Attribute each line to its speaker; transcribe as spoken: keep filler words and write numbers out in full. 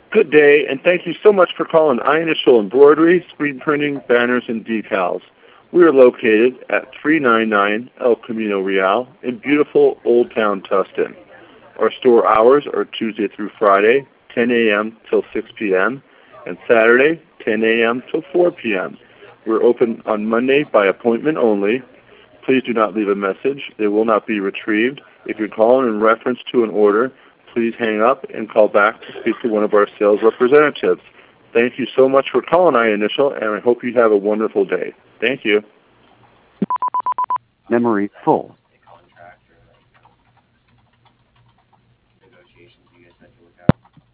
Speaker 1: Good day, and thank you so much for calling iInitial Embroidery, Screen Printing, Banners, and Decals. We are located at three ninety-nine El Camino Real in beautiful Old Town Tustin. Our store hours are Tuesday through Friday, ten a m till six p m, and Saturday, ten a m till four p m. We're open on Monday by appointment only. Please do not leave a message. They will not be retrieved. If you're calling in reference to an order, please hang up and call back to speak to one of our sales representatives. Thank you so much for calling iInitial, and I hope you have a wonderful day. Thank you.
Speaker 2: Memory full.
Speaker 3: Negotiations you guys had to work out.